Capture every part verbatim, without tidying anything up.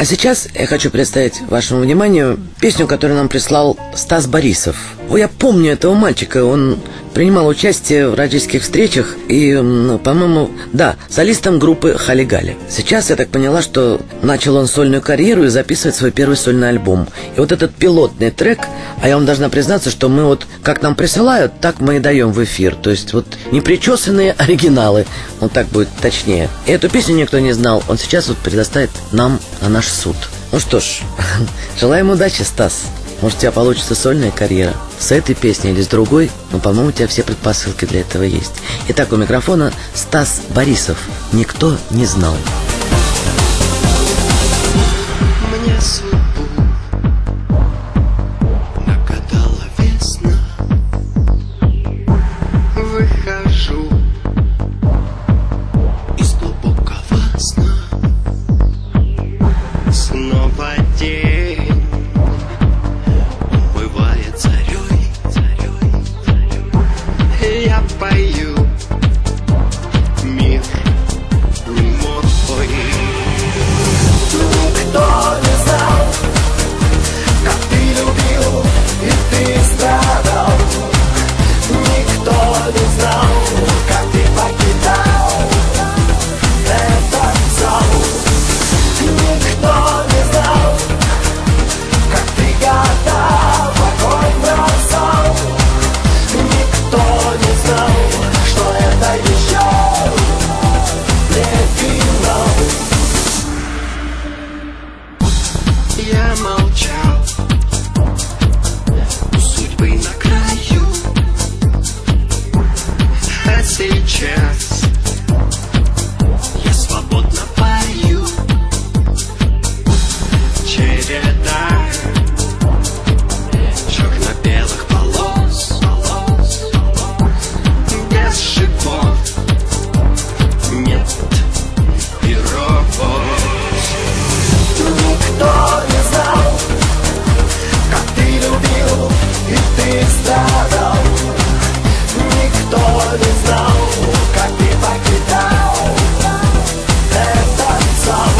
А сейчас я хочу представить вашему вниманию песню, которую нам прислал Стас Борисов. О, я помню этого мальчика, он принимал участие в родительских встречах и, ну, по-моему, да, солистом группы Хали-Гали. Сейчас я так поняла, что начал он сольную карьеру и записывает свой первый сольный альбом. И вот этот пилотный трек, а я вам должна признаться, что мы вот, как нам присылают, так мы и даем в эфир. То есть вот непричесанные оригиналы, вот так будет точнее. И эту песню никто не знал, он сейчас вот предоставит нам на наш суд. Ну что ж, желаем удачи, Стас. Может, у тебя получится сольная карьера с этой песней или с другой, но, по-моему, у тебя все предпосылки для этого есть. Итак, у микрофона Стас Борисов. Никто не знал. Мне судьбу накатала весна. Выхожу из глубокого сна. Снова день бывает зарей, зарей, зарей. Я пою, мир не мой. Никто не знал, как ты любил и ты страдал. Никто не знал, как ты покидал этот зал. Никто не знал, как ты года в огонь бросал. Никто не знал, что это еще не финал. Я молчал, у судьбы на краю. А сейчас я свободно пою. Череда черно-белых полос, полос, без шипов нет и роботов. Никто не знал, как ты любил и ты страдал. Никто не знал, как ты покидал этот зал.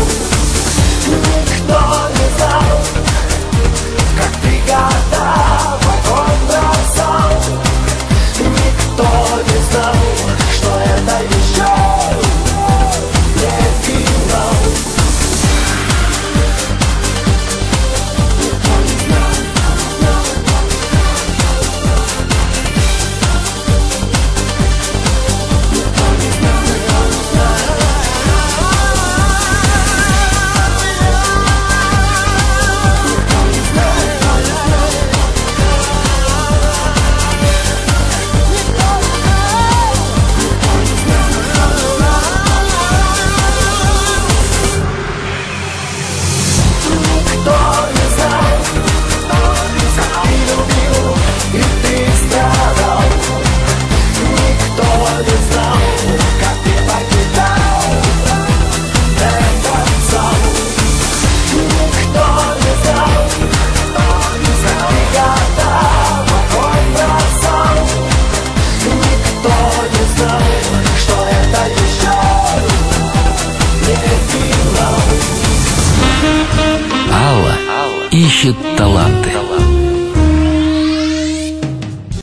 Никто не знал, как ты года в огонь бросал. Никто не знал, что это еще не финал. Алла ищет таланты.